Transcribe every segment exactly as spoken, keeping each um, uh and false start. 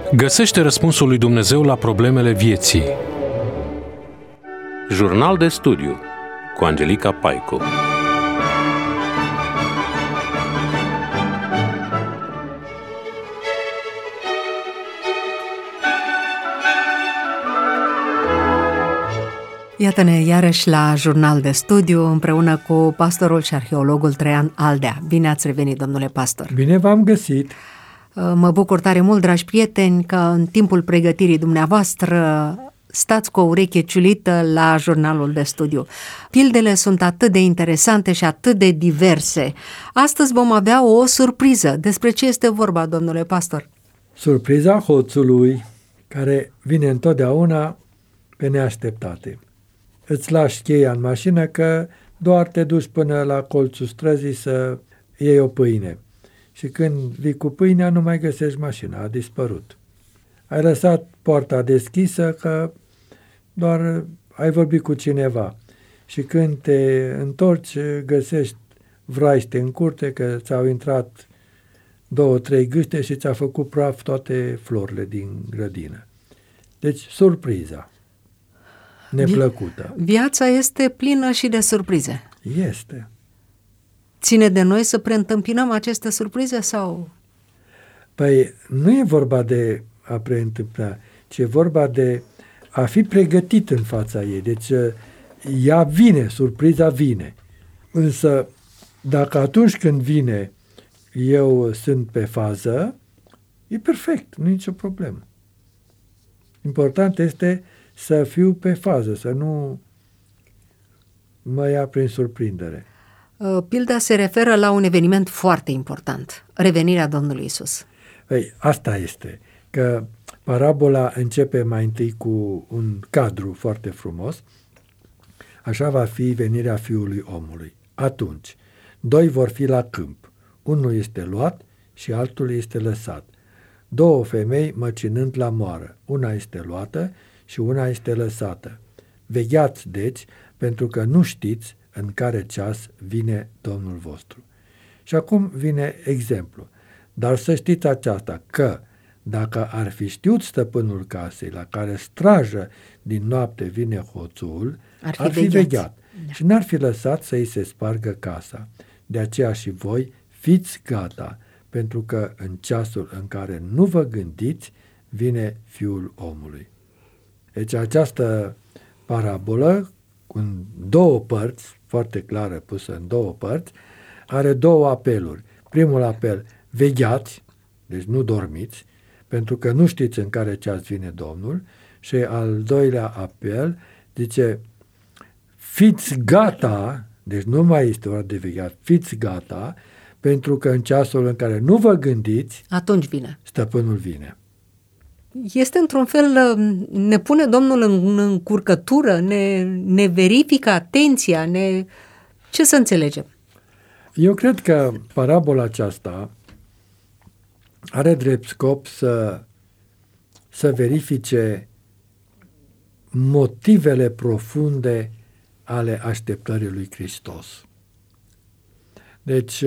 Găsește răspunsul lui Dumnezeu la problemele vieții. Jurnal de studiu cu Angelica Paicu. Iată-ne iarăși la Jurnal de Studiu împreună cu pastorul și arheologul Traian Aldea. Bine ați revenit, domnule pastor! Bine v-am găsit! Mă bucur tare mult, dragi prieteni, că în timpul pregătirii dumneavoastră stați cu o ureche ciulită la Jurnalul de Studiu. Pildele sunt atât de interesante și atât de diverse. Astăzi vom avea o surpriză. Despre ce este vorba, domnule pastor? Surpriza hoțului, care vine întotdeauna pe neașteptate. Îți lași cheia în mașină că doar te duci până la colțul străzii să iei o pâine. Și când vii cu pâinea, nu mai găsești mașina, a dispărut. Ai lăsat poarta deschisă că doar ai vorbit cu cineva. Și când te întorci, găsești vraiște în curte că ți-au intrat două, trei gâște și ți-a făcut praf toate florile din grădină. Deci, surpriza neplăcută. Viața este plină și de surprize. Este. Ține de noi să preîntâmpinăm aceste surprize sau? Păi nu e vorba de a preîntâmpina, ci e vorba de a fi pregătit în fața ei. Deci ea vine, surpriza vine. Însă dacă atunci când vine eu sunt pe fază, e perfect, nu e nicio problemă. Important este să fiu pe fază, să nu mă ia prin surprindere. Pilda se referă la un eveniment foarte important, revenirea Domnului Iisus. Ei, asta este, că parabola începe mai întâi cu un cadru foarte frumos. Așa va fi venirea Fiului Omului. Atunci, doi vor fi la câmp. Unul este luat și altul este lăsat. Două femei măcinând la moară. Una este luată și una este lăsată. Vegheați, deci, pentru că nu știți în care ceas vine Domnul vostru. Și acum vine exemplu. Dar să știți aceasta, că dacă ar fi știut stăpânul casei la care strajă din noapte vine hoțul, ar fi, ar fi vegheat da. și n-ar fi lăsat să îi se spargă casa. De aceea și voi fiți gata, pentru că în ceasul în care nu vă gândiți, vine Fiul omului. Deci această parabolă, în două părți, foarte clară pusă în două părți, are două apeluri. Primul apel, vegheați, deci nu dormiți, pentru că nu știți în care ceas vine Domnul, și al doilea apel zice, fiți gata, deci nu mai este ora de vegheat, fiți gata, pentru că în ceasul în care nu vă gândiți, atunci vine. Stăpânul vine. Este într-un fel, ne pune Domnul în încurcătură, ne, ne verifică atenția, ne... ce să înțelegem? Eu cred că parabola aceasta are drept scop să, să verifice motivele profunde ale așteptării lui Hristos. Deci,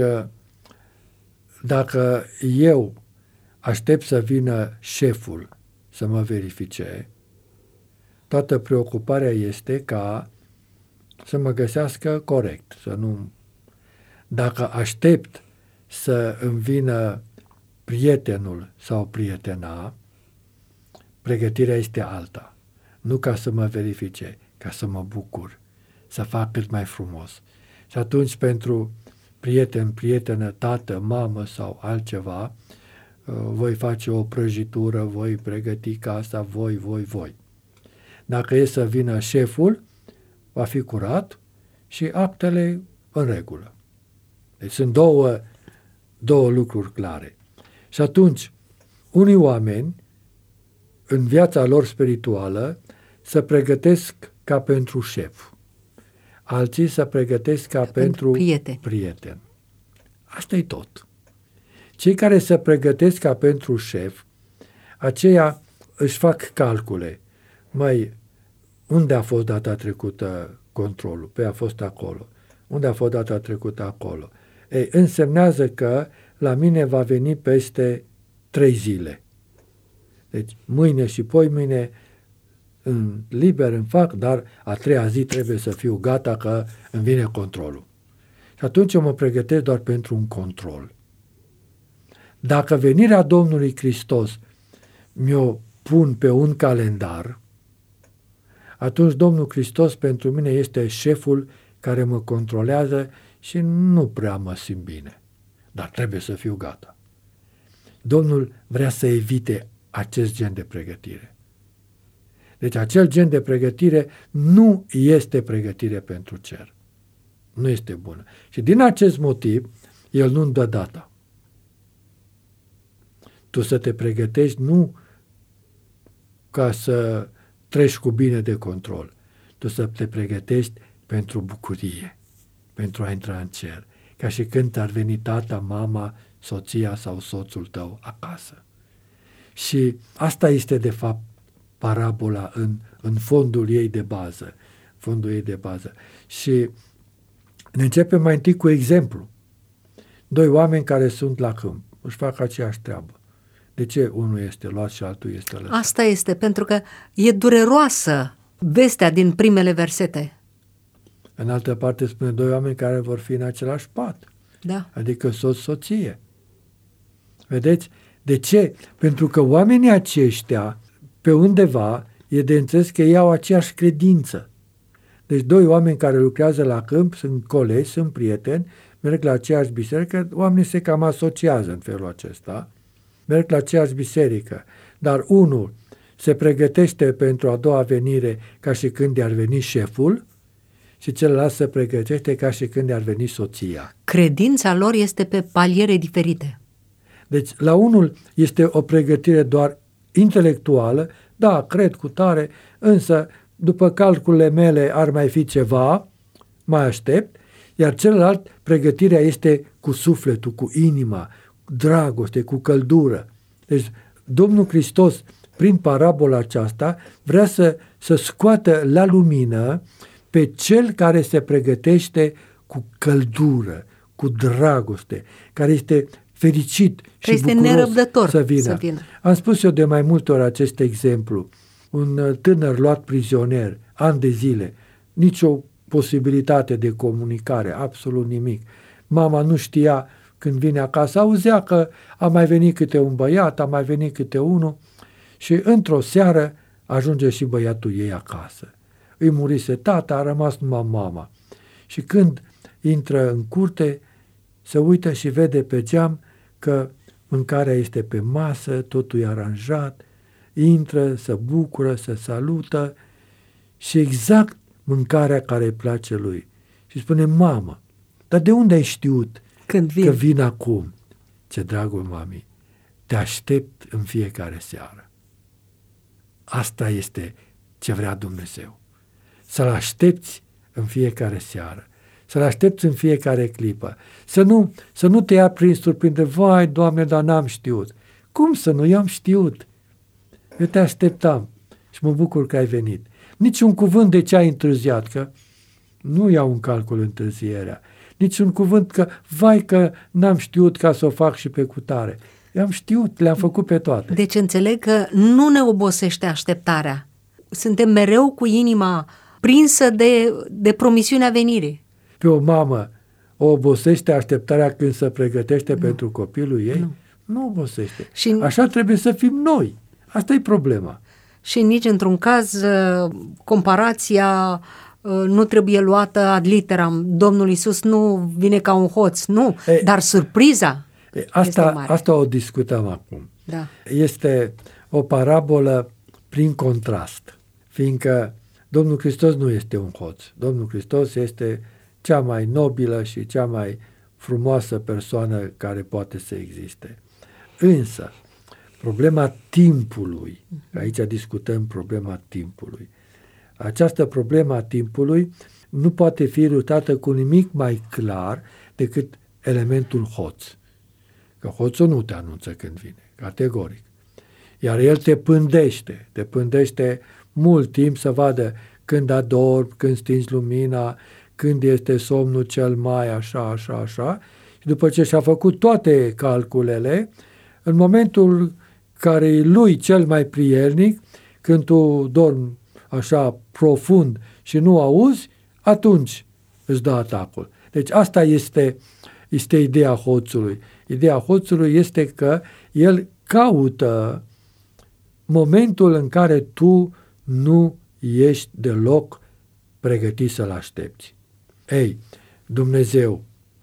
dacă eu aștept să vină șeful să mă verifice, toată preocuparea este ca să mă găsească corect, să nu... Dacă aștept să îmi vină prietenul sau prietena, pregătirea este alta. Nu ca să mă verifice, ca să mă bucur, să fac cât mai frumos. Și atunci pentru prieten, prietenă, tată, mamă sau altceva, voi face o prăjitură, voi pregăti casa, voi, voi, voi. Dacă e să vină șeful, va fi curat și actele în regulă. Deci sunt două, două lucruri clare. Și atunci, unii oameni, în viața lor spirituală, se pregătesc ca pentru șef. Alții se pregătesc ca, ca pentru, pentru prieten. prieten. Asta e tot. Cei care se pregătesc ca pentru șef, aceia își fac calcule. Măi, unde a fost data trecută controlul? Păi a fost acolo. Unde a fost data trecută? Acolo. Ei, însemnează că la mine va veni peste trei zile. Deci mâine și poimâine în liber îmi fac, dar a treia zi trebuie să fiu gata că îmi vine controlul. Și atunci eu mă pregătesc doar pentru un control. Dacă venirea Domnului Hristos mi-o pun pe un calendar, atunci Domnul Hristos pentru mine este șeful care mă controlează și nu prea mă simt bine. Dar trebuie să fiu gata. Domnul vrea să evite acest gen de pregătire. Deci acel gen de pregătire nu este pregătire pentru cer. Nu este bună. Și din acest motiv, El nu-mi dă data. Tu să te pregătești nu ca să treci cu bine de control. Tu să te pregătești pentru bucurie, pentru a intra în cer. Ca și când ar veni tata, mama, soția sau soțul tău acasă. Și asta este de fapt parabola în, în fondul ei de bază. Fondul ei de bază. Și ne începem mai întâi cu exemplu. Doi oameni care sunt la câmp, își fac aceeași treabă. De ce unul este luat și altul este lăsat? Asta este, pentru că e dureroasă vestea din primele versete. În altă parte spune doi oameni care vor fi în același pat. Da. Adică soț-soție. Vedeți? De ce? Pentru că oamenii aceștia, pe undeva, e de înțeles că ei au aceeași credință. Deci doi oameni care lucrează la câmp, sunt colegi, sunt prieteni, merg la aceeași biserică, oamenii se cam asociază în felul acesta, merg la aceeași biserică, dar unul se pregătește pentru a doua venire ca și când i-ar veni șeful și celălalt se pregătește ca și când i-ar veni soția. Credința lor este pe paliere diferite. Deci la unul este o pregătire doar intelectuală, da, cred cu tare, însă după calculele mele ar mai fi ceva, mai aștept, iar celălalt pregătirea este cu sufletul, cu inima, dragoste, cu căldură. Deci Domnul Hristos, prin parabola aceasta, vrea să, să scoată la lumină pe cel care se pregătește cu căldură, cu dragoste, care este fericit și este bucuros nerăbdător să vină. să vină. Am spus eu de mai multe ori acest exemplu. Un tânăr luat prizonier, ani de zile, nicio posibilitate de comunicare, absolut nimic. Mama nu știa când vine acasă, auzea că a mai venit câte un băiat, a mai venit câte unul și într-o seară ajunge și băiatul ei acasă. Îi murise tata, a rămas numai mama. Și când intră în curte, se uită și vede pe geam că mâncarea este pe masă, totul e aranjat, intră, se bucură, se salută și exact mâncarea care îi place lui. Și spune, mamă, dar de unde ai știut Când vin. că vin acum? Ce dragul mami, te aștept în fiecare seară. Asta este ce vrea Dumnezeu. Să-L aștepți în fiecare seară. Să-L aștepți în fiecare clipă. Să nu, să nu te ia prin surprindere. Vai, Doamne, dar n-am știut. Cum să nu? Eu am știut. Eu te așteptam și mă bucur că ai venit. Niciun cuvânt de ce ai întârziat, că nu iau în calcul întârzierea. Niciun cuvânt că, vai că n-am știut ca să o fac și pe cutare. Eu am știut, le-am făcut pe toate. Deci înțeleg că nu ne obosește așteptarea. Suntem mereu cu inima prinsă de, de promisiunea venirii. Pe o mamă o obosește așteptarea când se pregătește nu. pentru copilul ei? Nu, nu obosește. Și așa trebuie să fim noi. Asta e problema. Și nici într-un caz comparația nu trebuie luată ad literam. Domnul Iisus nu vine ca un hoț, nu, e, dar surpriza e, asta, este mare. Asta o discutăm acum. Da. Este o parabolă prin contrast, fiindcă Domnul Hristos nu este un hoț. Domnul Hristos este cea mai nobilă și cea mai frumoasă persoană care poate să existe. Însă, problema timpului, aici discutăm problema timpului, această problemă a timpului nu poate fi ilustată cu nimic mai clar decât elementul hoț. Că hoțul nu te anunță când vine, categoric. Iar el te pândește, te pândește mult timp să vadă când adormi, când stingi lumina, când este somnul cel mai așa, așa, așa. Și după ce și-a făcut toate calculele, în momentul care e lui cel mai prielnic, când tu dormi așa profund și nu auzi, atunci îți dă atacul. Deci asta este, este ideea hoțului. Ideea hoțului este că el caută momentul în care tu nu ești deloc pregătit să-l aștepți. Ei, Dumnezeu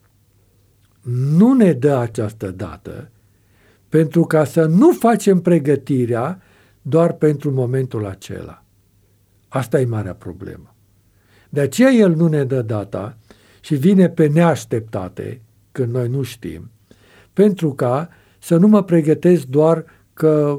nu ne dă această dată pentru ca să nu facem pregătirea doar pentru momentul acela. Asta e marea problemă. De aceea El nu ne dă data și vine pe neașteptate, când noi nu știm, pentru ca să nu mă pregătesc doar că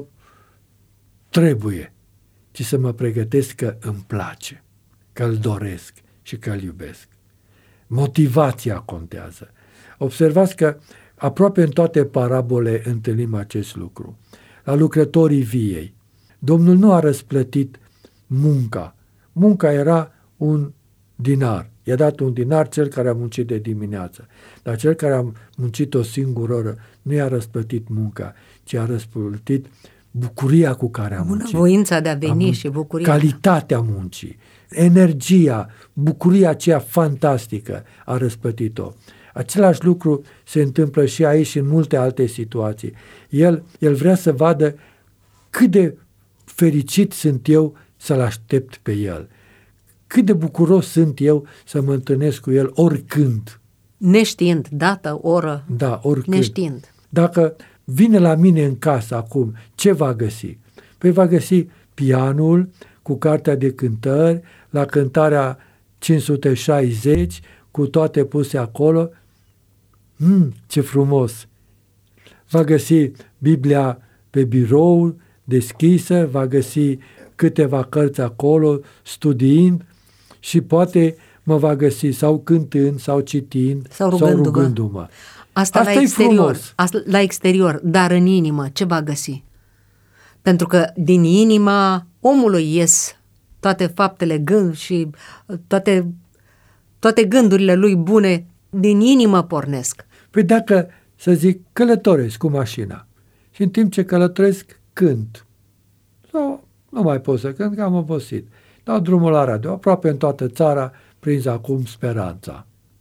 trebuie, ci să mă pregătesc că îmi place, că îl doresc și că îl iubesc. Motivația contează. Observați că aproape în toate parabole întâlnim acest lucru. La lucrătorii viei, Domnul nu a răsplătit munca. Munca era un dinar. I-a dat un dinar cel care a muncit de dimineață. Dar cel care a muncit o singură oră nu i-a răsplătit munca, ci a răsplătit bucuria cu care a muncit. Voința de a veni a și bucuria. Calitatea muncii, energia, bucuria aceea fantastică a răsplătit-o. Același lucru se întâmplă și aici și în multe alte situații. El, el vrea să vadă cât de fericit sunt eu să-l aștept pe el. Cât de bucuros sunt eu să mă întâlnesc cu el oricând. Neștiind dată, oră. Da, oricând. Neștiind. Dacă vine la mine în casă acum, ce va găsi? Păi va găsi pianul cu cartea de cântări, la cântarea cinci sute șaizeci, cu toate puse acolo. Mm, ce frumos! Va găsi Biblia pe birou deschisă, va găsi câteva cărți acolo, studiind și poate mă va găsi sau cântând, sau citind, sau rugându-mă. Sau rugându-mă. Asta, Asta la exterior, asta la exterior, dar în inimă ce va găsi? Pentru că din inima omului ies toate faptele gând și toate, toate gândurile lui bune din inimă pornesc. Păi dacă, să zic, călătoresc cu mașina și în timp ce călătoresc cânt, sau nu mai pot să cânt, că am obosit, dau drumul la radio, aproape în toată țara, prins acum Speranța.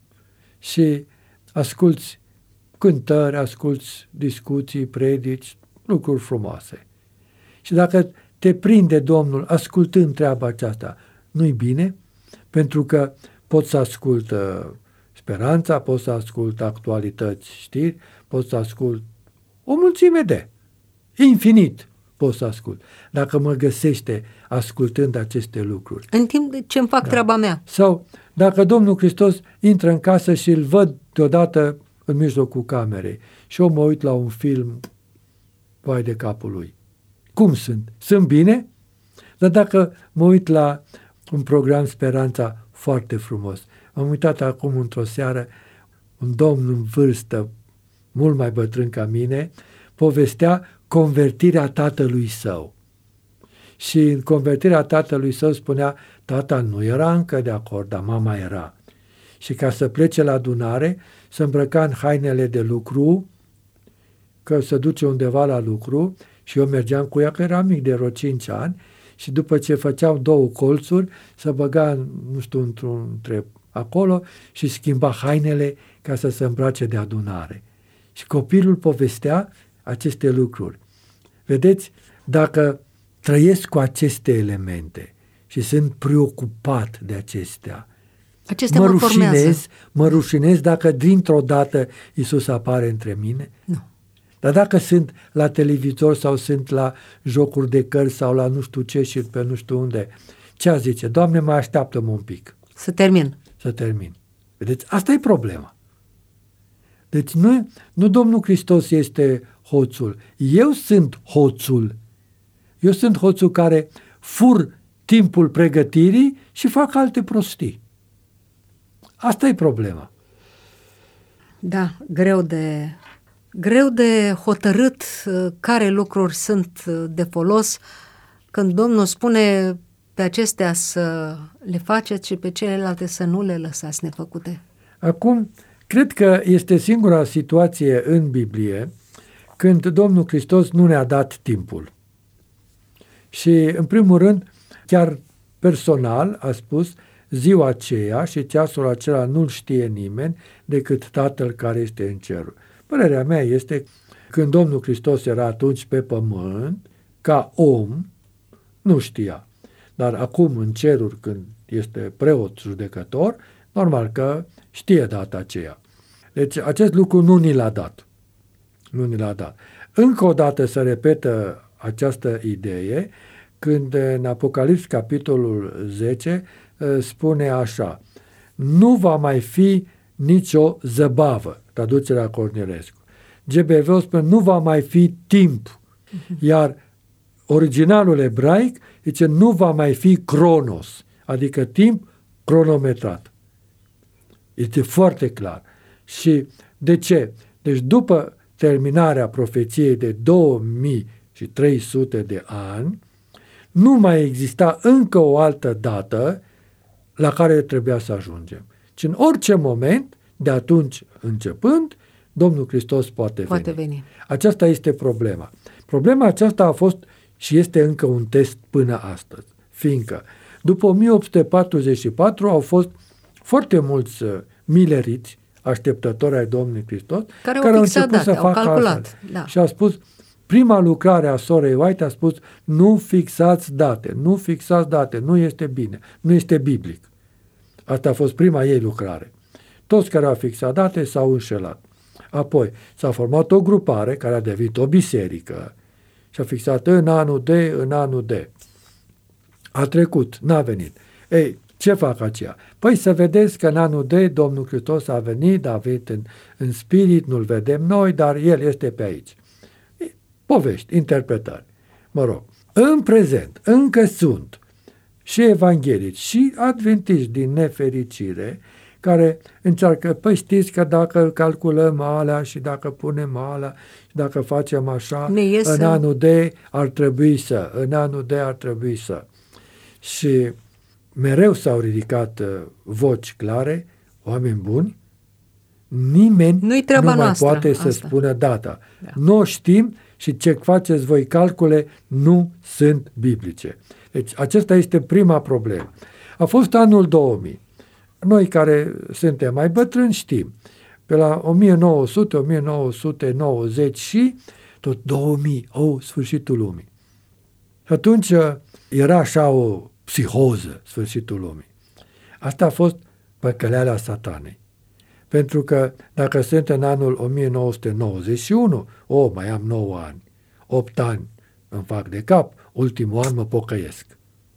Și asculți cântări, asculți discuții, predici, lucruri frumoase. Și dacă te prinde Domnul ascultând treaba aceasta, nu-i bine? Pentru că poți să ascult Speranța, poți să ascult actualități, știri, poți să ascult o mulțime de, infinit poți să ascult. Dacă mă găsește ascultând aceste lucruri. În timp ce îmi fac da. treaba mea. Sau dacă Domnul Hristos intră în casă și îl văd deodată în mijlocul camerei și eu mă uit la un film, vai de capul lui. Cum sunt? Sunt bine? Dar dacă mă uit la un program Speranța foarte frumos, am uitat acum într-o seară, un domn în vârstă, mult mai bătrân ca mine, povestea convertirea tatălui său. Și în convertirea tatălui său spunea, tata nu era încă de acord, dar mama era. Și ca să plece la adunare, se îmbrăca în hainele de lucru, că se duce undeva la lucru, și eu mergeam cu ea, că era mic, de vreo cinci ani, și după ce făceau două colțuri, se băga, nu știu, într-un între acolo și schimba hainele ca să se îmbrace de adunare. Și copilul povestea aceste lucruri. Vedeți, dacă trăiesc cu aceste elemente și sunt preocupat de acestea, acestea mă, mă rușinez, mă rușinez dacă dintr-o dată Iisus apare între mine? Nu. Dar dacă sunt la televizor sau sunt la jocuri de cărți sau la nu știu ce și pe nu știu unde, ce zice? Doamne, mai așteaptă-mă un pic. Să termin. Să termin. Vedeți? Asta e problema. Deci nu, nu Domnul Hristos este hoțul. Eu sunt hoțul. Eu sunt hoțul care fur timpul pregătirii și fac alte prostii. Asta e problema. Da, greu de, greu de hotărât care lucruri sunt de folos când Domnul spune pe acestea să le faceți și pe celelalte să nu le lăsați nefăcute. Acum, cred că este singura situație în Biblie când Domnul Hristos nu ne-a dat timpul. Și, în primul rând, chiar personal a spus, ziua aceea și ceasul acela nu-l știe nimeni decât Tatăl care este în cerul. Părerea mea este, când Domnul Hristos era atunci pe pământ, ca om, nu știa. Dar acum, în ceruri, când este preot judecător, normal că știe data aceea. Deci, acest lucru nu ni l-a dat. Nu ni l-a dat. Încă o dată se repetă această idee, când în Apocalips, capitolul zece, spune așa, nu va mai fi nicio zăbavă, traducerea Cornilescu. G B V spune, nu va mai fi timp, iar originalul ebraic zice, nu va mai fi cronos, adică timp cronometrat. Este foarte clar. Și de ce? Deci după terminarea profeției de două mii trei sute de ani, nu mai exista încă o altă dată la care trebuia să ajungem. Ci în orice moment, de atunci începând, Domnul Hristos poate, poate veni. veni. Aceasta este problema. Problema aceasta a fost și este încă un test până astăzi, fiindcă după o mie opt sute patruzeci și patru au fost foarte mulți mileriți, așteptători ai Domnului Hristos, care, care au, au început date, să au facă calculat. Da. Și a spus, prima lucrare a sorei White a spus, nu fixați date, nu fixați date, nu este bine, nu este biblic. Asta a fost prima ei lucrare. Toți care au fixat date s-au înșelat. Apoi s-a format o grupare care a devenit o biserică și a fixat în anul de, în anul de. A trecut, n-a venit. Ei, ce fac aceia? Păi să vedeți că în anul de Domnul Hristos a venit, a venit în, în spirit, nu-l vedem noi, dar El este pe aici. Povești, interpretări. Mă rog, în prezent încă sunt și evanghelici și adventiști din nefericire care încearcă, păi știți că dacă calculăm alea și dacă punem alea și dacă facem așa, în anul de ar trebui să, în anul de ar trebui să. Și mereu s-au ridicat uh, voci clare, oameni buni, nimeni Nu-i nu mai noastră, poate asta. să spună data. Da. Nu o știm și ce faceți voi calcule nu sunt biblice. Deci acesta este prima problemă. A fost anul două mii. Noi care suntem mai bătrâni știm. Pe la o mie nouă sute - o mie nouă sute nouăzeci și tot două mii, oh, sfârșitul lumii. Și atunci era așa o psihoză, sfârșitul lumii. Asta a fost păcăleala Satanei. Pentru că dacă sunt în anul o mie nouă sute nouăzeci și unu, oh, mai am nouă ani, opt ani îmi fac de cap, ultimul an mă pocăiesc.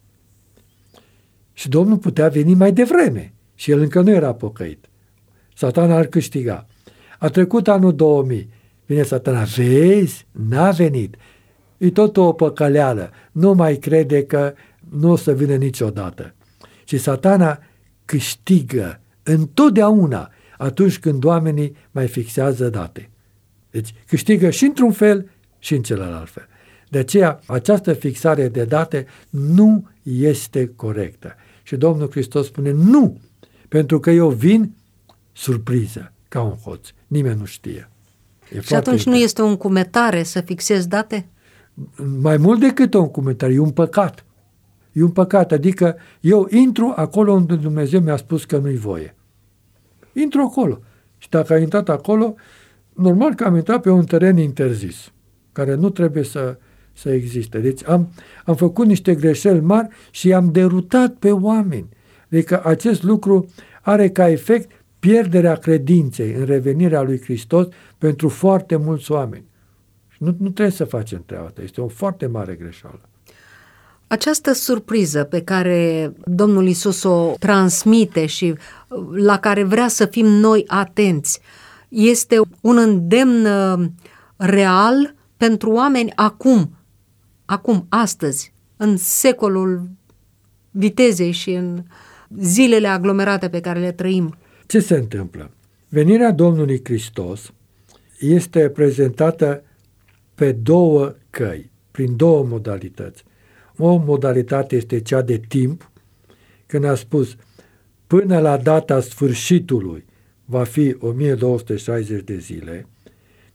Și Domnul putea veni mai devreme și el încă nu era pocăit. Satana ar câștiga. A trecut anul două mii, vine Satana, vezi, n-a venit. E tot o păcăleală, nu mai crede că nu o să vină niciodată. Și Satana câștigă întotdeauna atunci când oamenii mai fixează date. Deci câștigă și într-un fel și în celălalt fel. De aceea, această fixare de date nu este corectă. Și Domnul Hristos spune nu, pentru că eu vin surpriză, ca un hoț. Nimeni nu știe. E și atunci nu este o încumetare să fixezi date? Mai mult decât o încumetare, e un păcat. E un păcat, adică eu intru acolo unde Dumnezeu mi-a spus că nu-i voie. Intru acolo. Și dacă am intrat acolo, normal că am intrat pe un teren interzis, care nu trebuie să, să existe. Deci am, am făcut niște greșeli mari și am derutat pe oameni. Adică acest lucru are ca efect pierderea credinței în revenirea lui Hristos pentru foarte mulți oameni. Și nu, nu trebuie să facem treaba asta. Este o foarte mare greșeală. Această surpriză pe care Domnul Iisus o transmite și la care vrea să fim noi atenți, este un îndemn real pentru oameni acum, acum, astăzi, în secolul vitezei și în zilele aglomerate pe care le trăim. Ce se întâmplă? Venirea Domnului Hristos este prezentată pe două căi, prin două modalități. O modalitate este cea de timp, când a spus până la data sfârșitului va fi o mie două sute șaizeci de zile.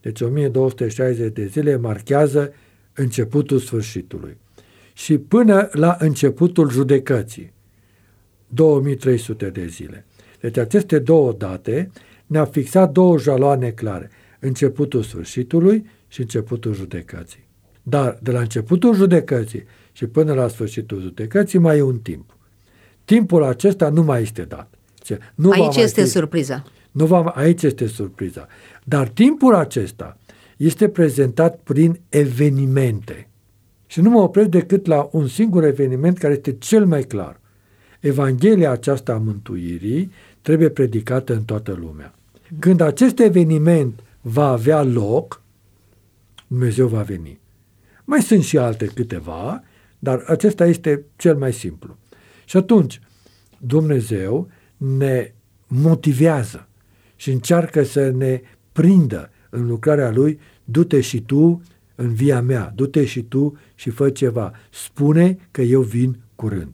Deci o mie două sute șaizeci de zile marchează începutul sfârșitului. Și până la începutul judecății, două mii trei sute de zile. Deci aceste două date ne-au fixat două jaloane clare, începutul sfârșitului și începutul judecății. Dar de la începutul judecății și până la sfârșitul judecății mai e un timp. Timpul acesta nu mai este dat. Nu aici este fi, surpriza. Nu va, aici este surpriza. Dar timpul acesta este prezentat prin evenimente. Și nu mă opresc decât la un singur eveniment care este cel mai clar. Evanghelia aceasta a mântuirii trebuie predicată în toată lumea. Când acest eveniment va avea loc, Dumnezeu va veni. Mai sunt și alte câteva, dar acesta este cel mai simplu. Și atunci, Dumnezeu ne motivează și încearcă să ne prindă în lucrarea Lui, du-te și tu în via mea, du-te și tu și fă ceva. Spune că eu vin curând.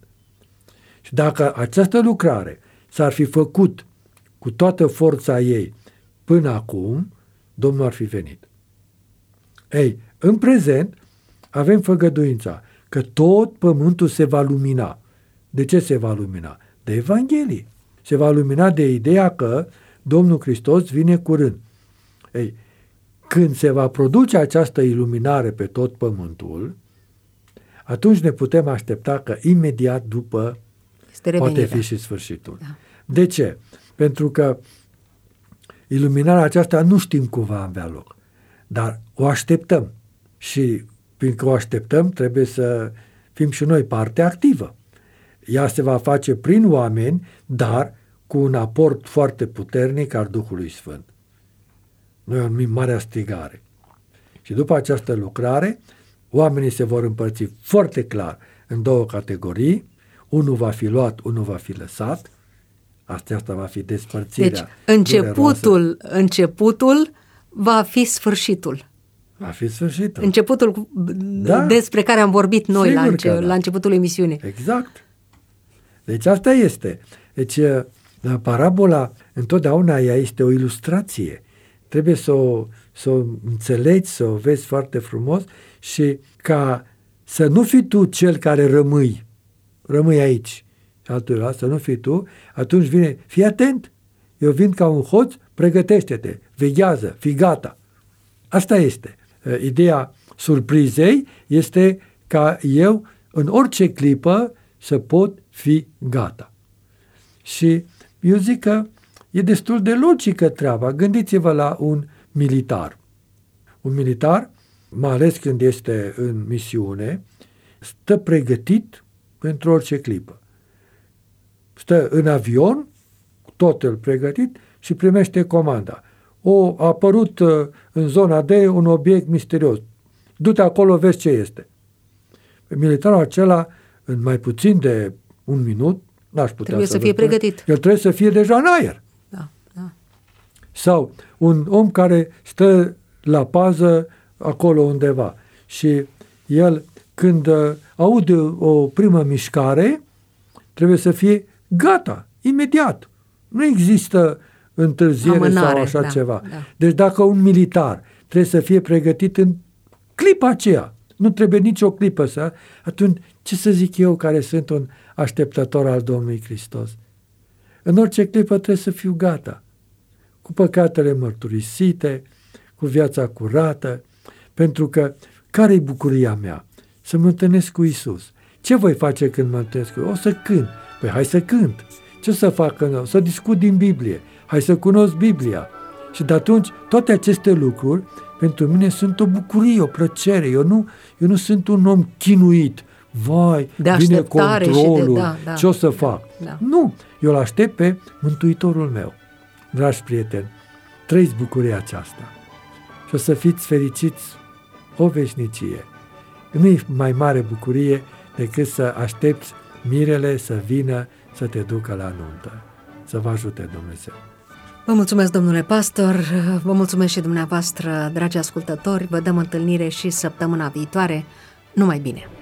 Și dacă această lucrare s-ar fi făcut cu toată forța ei până acum, Domnul ar fi venit. Ei, în prezent avem făgăduința că tot pământul se va lumina. De ce se va lumina? De Evanghelie. Se va lumina de ideea că Domnul Hristos vine curând. Ei, când se va produce această iluminare pe tot pământul, atunci ne putem aștepta că imediat după poate fi și sfârșitul. Da. De ce? Pentru că iluminarea aceasta nu știm cum va avea loc, dar o așteptăm. Și fiindcă o așteptăm, trebuie să fim și noi parte activă. Ea se va face prin oameni, dar cu un aport foarte puternic al Duhului Sfânt. Noi o numim Marea Strigare. Și după această lucrare, oamenii se vor împărți foarte clar în două categorii. Unul va fi luat, unul va fi lăsat. Asta, asta va fi despărțirea. Deci, începutul, începutul va fi sfârșitul. Va fi sfârșitul. Începutul da. despre care am vorbit noi la, înce- da. la începutul emisiunii. Exact. Deci asta este. Deci parabola întotdeauna ea este o ilustrație. Trebuie să o, să o înțelegi, să o vezi foarte frumos și ca să nu fii tu cel care rămâi, rămâi aici și altul să nu fii tu, atunci vine, fii atent, eu vin ca un hoț, pregătește-te, veghează, fii gata. Asta este. Ideea surprizei este ca eu în orice clipă să pot fi gata. Și eu zic că e destul de logică treaba. Gândiți-vă la un militar. Un militar, mai ales când este în misiune, stă pregătit pentru orice clipă. Stă în avion, totul pregătit și primește comanda. O, a apărut în zona D un obiect misterios. Du-te acolo, vezi ce este. Militarul acela, în mai puțin de un minut, n-aș putea trebuie să, să fie pregătit. El trebuie să fie deja în aer. Da, da. Sau un om care stă la pază acolo undeva și el, când aude o primă mișcare, trebuie să fie gata, imediat. Nu există întârziere Amânare, sau așa da, ceva. Da. Deci dacă un militar trebuie să fie pregătit în clipa aceea, nu trebuie nicio clipă să... Atunci, ce să zic eu care sunt un așteptător al Domnului Hristos? În orice clipă trebuie să fiu gata, cu păcatele mărturisite, cu viața curată, pentru că care-i bucuria mea? Să mă întâlnesc cu Iisus. Ce voi face când mă întâlnesc cu El? O să cânt. Păi hai să cânt. Ce să fac când o să discut din Biblie? Hai să cunosc Biblia. Și de atunci, toate aceste lucruri, pentru mine sunt o bucurie, o plăcere. Eu nu, eu nu sunt un om chinuit. Vai, de vine controlul, și de, da, da, ce o să fac? Da, da. Nu, eu îl aștept pe Mântuitorul meu. Dragi prieteni, trăiți bucuria aceasta și o să fiți fericiți o veșnicie. Nu e mai mare bucurie decât să aștepți mirele să vină să te ducă la nuntă. Să vă ajute Dumnezeu. Vă mulțumesc, domnule pastor, vă mulțumesc și dumneavoastră, dragi ascultători, vă dăm întâlnire și săptămâna viitoare. Numai bine!